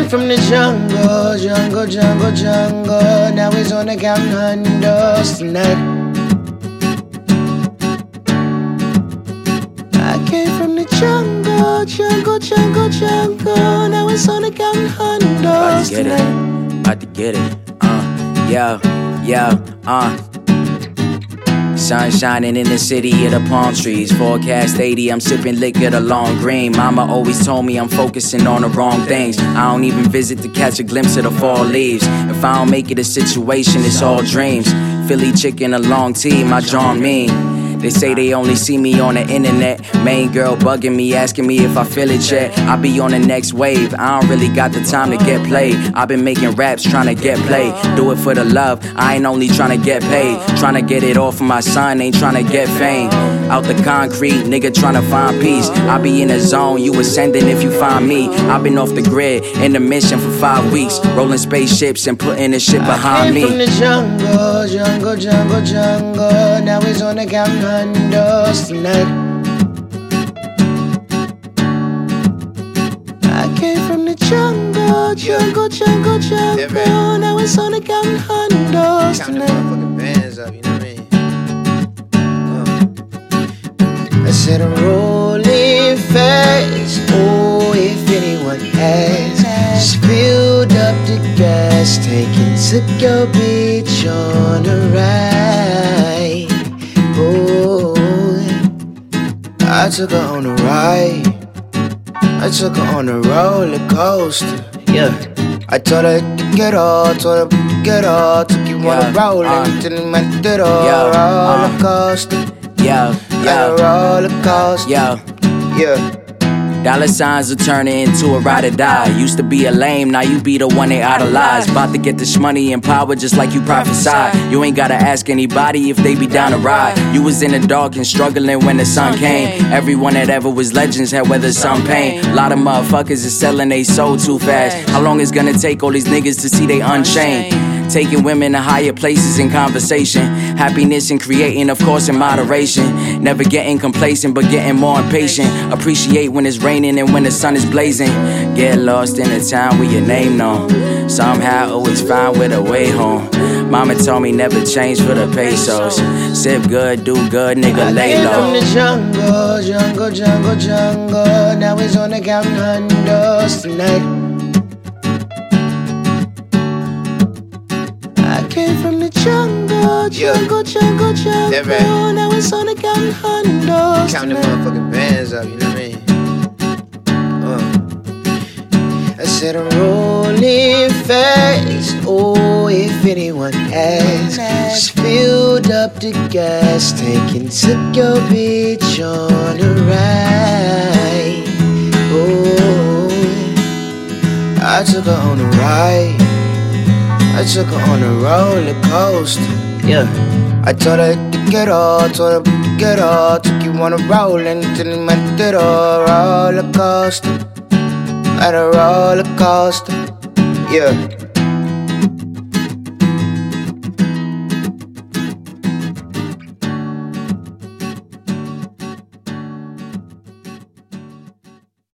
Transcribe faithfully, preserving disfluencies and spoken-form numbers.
from the jungle, jungle, jungle, jungle. Now he's on the counting hundreds tonight. I came from the jungle, jungle, jungle, jungle. Now it's on the counting hundreds tonight. About to get it, uh, yeah, yeah, uh. Sun shining in the city of the palm trees. Forecast eighty, I'm sipping liquor, the long green. Mama always told me I'm focusing on the wrong things. I don't even visit to catch a glimpse of the fall leaves. If I don't make it a situation, it's all dreams. Philly chicken, a long tea, my John mean. They say they only see me on the internet. Main girl bugging me, asking me if I feel it yet. I be on the next wave, I don't really got the time to get played. I been making raps, trying to get played. Do it for the love, I ain't only trying to get paid. Trying to get it all for my son, ain't trying to get fame. Out the concrete, nigga trying to find peace. I be in the zone, you ascending if you find me. I been off the grid, in the mission for five weeks. Rolling spaceships and putting the shit behind me. I came from the jungle, jungle, jungle, jungle. Now he's on the counting hundreds tonight. I came from the jungle, jungle, jungle, jungle. Now it's on the counting hundreds tonight. Count the motherfucking bands up, you know what I mean? I said I'm rolling fast. Oh, if anyone has spilled up the gas tank and took your bitch on a ride. Oh, I took her on a ride. I took her on a roller coaster. Yeah, I told her to get off, told her to get off. Took you on a roller, uh, till I did a roller coaster. Yeah, yeah, like a roller coaster. Yeah, yeah. Dollar signs are turning into a ride or die. Used to be a lame, now you be the one they idolize. About to get this money and power just like you prophesied. You ain't gotta ask anybody if they be down to ride. You was in the dark and struggling when the sun came. Everyone that ever was legends had weathered some pain. A lot of motherfuckers is selling they soul too fast. How long it's gonna take all these niggas to see they unchained? Taking women to higher places in conversation. Happiness and creating, of course, in moderation. Never getting complacent, but getting more impatient. Appreciate when it's raining and when the sun is blazing. Get lost in a town with your name known. Somehow always find where the way home. Mama told me never change for the pesos. Sip good, do good, nigga, lay low. I came from the jungle, jungle, jungle, jungle. Now he's on the counting hundreds tonight. I came from the jungle, jungle, jungle, jungle. Now it's on the counting hundreds. Count the motherfucking bands up, you know what I mean? Uh. I said I'm rolling fast. Oh, if anyone has spilled up the gas tank and took your bitch on a ride. Oh, I took her on a ride. I took her on a roller coaster. Yeah, I told her to get off, told her to get off. Took you on a roll until I did a roller coaster. At a roller coaster. Yeah.